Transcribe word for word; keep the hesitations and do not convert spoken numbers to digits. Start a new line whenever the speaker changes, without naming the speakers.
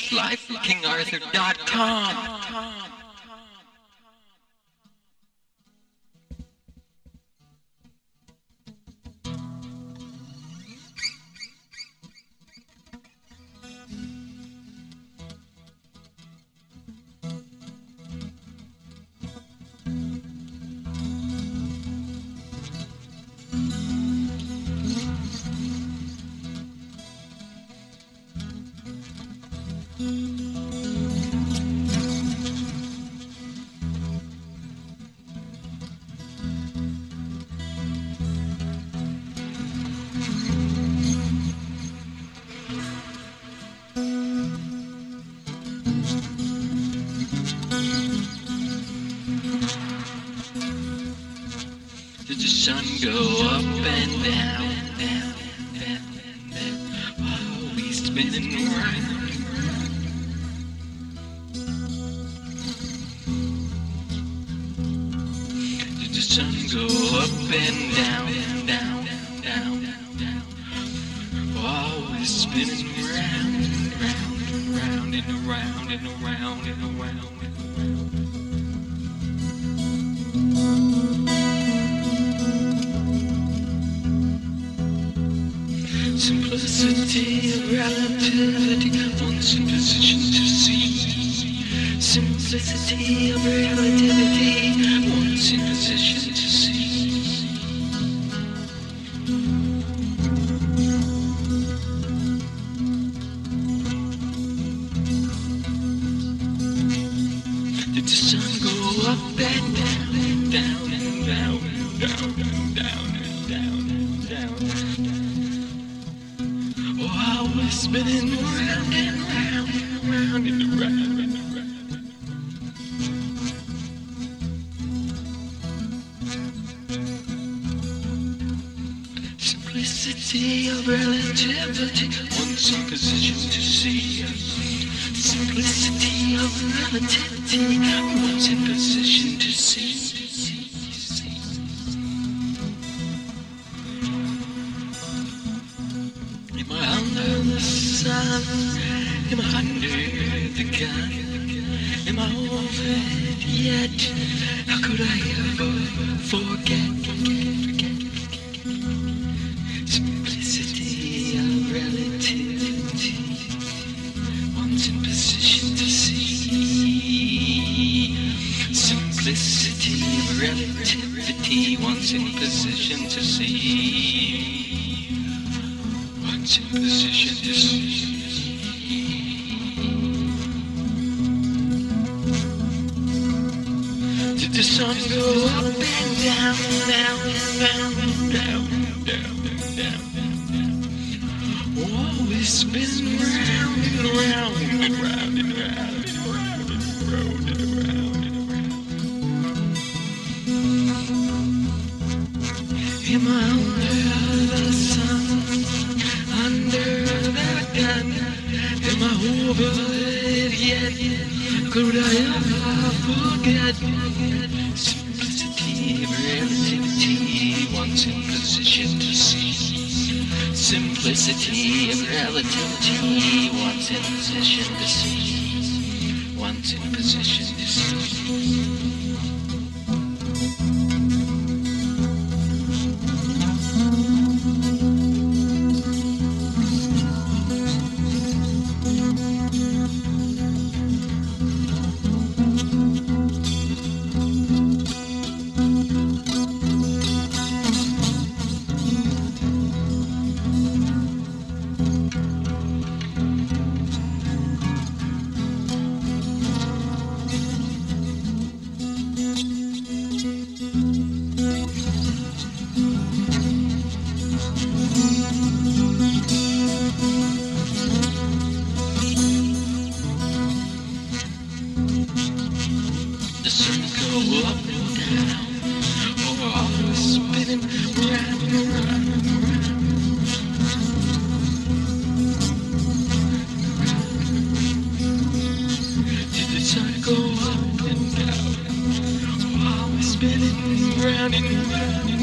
live from king arthur dot com. Did the sun go up and down, down, down, down, always spinning around? Did the sun go up and down, down, down, down, always spinning around and round and round and around and around and around? Simplicity of relativity, once in position to see. Simplicity of relativity, once in position to see. Did the sun go up and down and down and down and down and down and down and down and down? Oh, I was spinning round and round and round and round and round. Simplicity of relativity, once in position to see. Simplicity of relativity, once in position to see. Am I under the sun? Am I under the gun? Am I over it yet? How could I ever forget? Simplicity of relativity, once in position to see. Simplicity of relativity, once in position to see. Once in position to see. Did the sun go up and down, down, down, down, down, down, down? Always spinning round and round and round and round and round and round and round and round. Am I under the sun? Under the gun? Am I over it yet? Could I ever forget? Simplicity of relativity, once in position to see. Simplicity of relativity, once in position to see. Once in position to see. The sun go up and down, or always spinning round and round and round. Did the sun go up and down, or always spinning round and round?